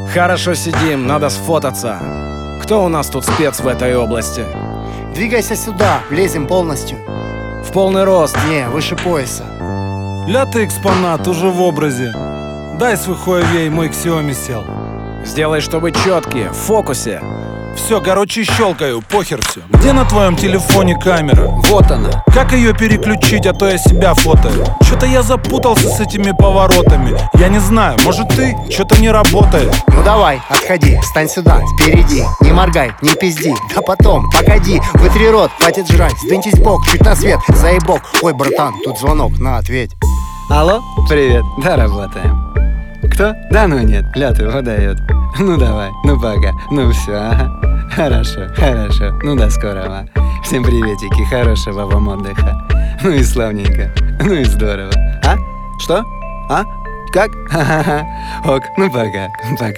Хорошо сидим, надо сфотаться. Кто у нас тут спец в этой области? Двигайся сюда, влезем полностью. В полный рост. Не, выше пояса. Ля ты экспонат, уже в образе. Дай свой Huawei, мой Xiaomi сел. Сделай, чтобы четкие, в фокусе. Все, короче, щелкаю, похер все. Где на твоем телефоне камера? Вот она. Как ее переключить, а то я себя фотою? Что-то я запутался с этими поворотами. Я не знаю, может ты? Что-то не работает. Ну давай, отходи, встань сюда, впереди. Не моргай, не пизди, да потом, погоди. Вытри рот, хватит жрать, сдвиньтесь в бок, чуть на свет, заебок. Ой, братан, тут звонок, на, ответь. Алло, привет, да, работаем. Кто? Да ну нет, ля ты выдает. Ну давай, ну пока, ну все, ага. Хорошо, ну до скорого. Всем приветики, хорошего вам отдыха. Ну и славненько, ну и здорово. А? Что? А? Как? Ха-ха-ха. Ок, ну пока.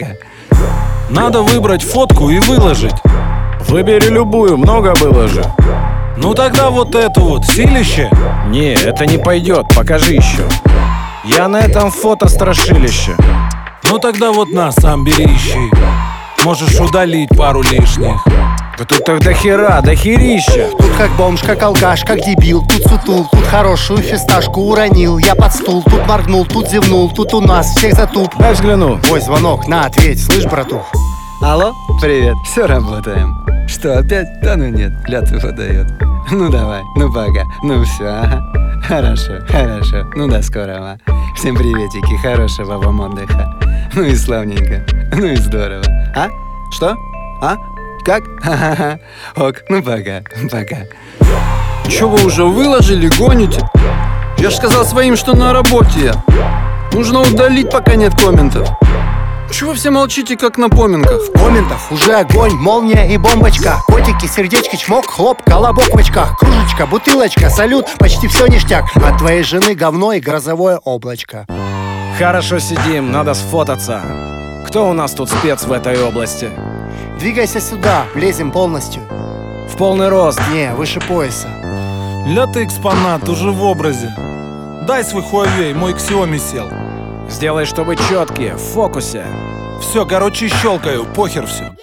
Надо выбрать фотку и выложить. Выбери любую, много было же. Ну тогда вот эту вот, силище. Не, это не пойдет, покажи еще. Я на этом фото страшилище. Ну тогда вот на, сам бери ищи. Можешь удалить пару лишних. Да тут так до хера, до херища. Тут как бомж, как алкаш, как дебил. Тут сутул, тут хорошую фисташку уронил. Я под стул, тут моргнул, тут зевнул. Тут у нас всех затуп. Дай взгляну. Ой, звонок, на, ответь, слышь, братух. Алло, привет, все работаем. Что, опять? Да ну нет, ля ты выдает. Ну давай, ну пока, ну все, ага. Хорошо, ну до скорого. Всем приветики, хорошего вам отдыха. Ну и славненько, ну и здорово. А? Что? А? Как? Ха-ха-ха. Ок, ну пока. Чё вы уже выложили, гоните? Я ж сказал своим, что на работе я. Нужно удалить, пока нет комментов. Чего вы все молчите, как на поминках? В комментах уже огонь, молния и бомбочка. Котики, сердечки, чмок, хлоп, колобок в очках. Кружечка, бутылочка, салют, почти все ништяк. От твоей жены говно и грозовое облачко. Хорошо сидим, надо сфотаться. Кто у нас тут спец в этой области? Двигайся сюда, влезем полностью. В полный рост. Не, выше пояса. Ля ты экспонат, уже в образе. Дай свой Huawei, мой Xiaomi сел. Сделай, чтобы четкие, в фокусе. Все, короче, щелкаю, похер все.